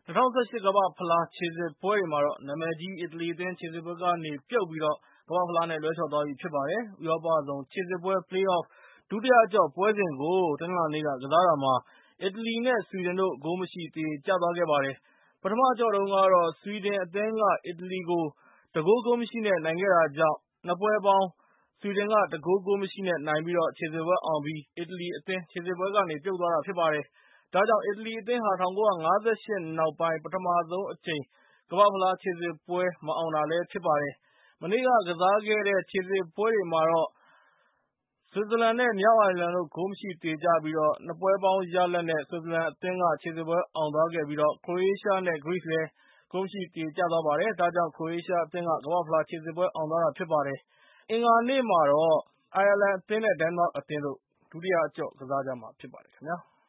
2018 ကမ္ဘာ့ဖလားခြေစစ်ပွဲတွေမှာတော့နာမည်ကြီးအီတလီအသင်းခြေစစ်ပွဲကနေပြုတ်ပြီးကမ္ဘာ့ဖလားနဲ့လွဲချော်သွားပြီဖြစ်ပါတယ်။ ဥရောပဆုံခြေစစ်ပွဲ Play-off ဒုတိယအကျော့ပွဲစဉ်ကို တနင်္လာနေ့ကစားတာမှာ အီတလီနဲ့ဆွီဒင်တို့ ဂိုးမရှိသရေကျသွားခဲ့ပါတယ်။ ပထမအကျော့တုန်းကတော့ ဆွီဒင်အသင်းက အီတလီကို ၁ ဂိုး ဂိုးမရှိနဲ့ နိုင်ခဲ့တာကြောင့် နှစ်ပွဲပေါင်း ဆွီဒင်က ၁ ဂိုး ဂိုးမရှိနဲ့နိုင်ပြီးခြေစစ်ပွဲအောင်ပြီး အီတလီအသင်းခြေစစ်ပွဲကနေပြုတ်သွားတာဖြစ်ပါတယ်။ ဒါကြောင့် အီတလီအသင်းဟာ ၁၉၅၈ နောက်ပိုင်း ပထမဆုံးအကြိမ် ကမ္ဘာ့ဖလားခြေစစ်ပွဲမအောင်တာလည်းဖြစ်ပါတယ်။ မနေ့ကစားခဲ့တဲ့ခြေစစ်ပွဲတွေမှာတော့ ဆွစ်ဇာလန် နဲ့ မြောက်အိုင်ယာလန်တို့ ဂိုးမရှိသရေကျပြီး နှစ်ပွဲပေါင်းရလဒ်နဲ့ ဆွစ်ဇာလန်အသင်းက ခြေစစ်ပွဲအောင်သွားခဲ့ပြီး ခရိုအေးရှား နဲ့ ဂရိလည်း ဂိုးမရှိသရေကျသွားပါတယ်။ ဒါကြောင့် ခရိုအေးရှားအသင်းက ကမ္ဘာ့ဖလားခြေစစ်ပွဲအောင်သွားတာဖြစ်ပါတယ်။ အင်္ဂါနေ့မှာတော့ အိုင်ယာလန်အသင်း နဲ့ ဒိန်းမတ်အသင်းတို့ ဒုတိယအကျော့ကစားကြမှာဖြစ်ပါတယ်ခင်ဗျာ။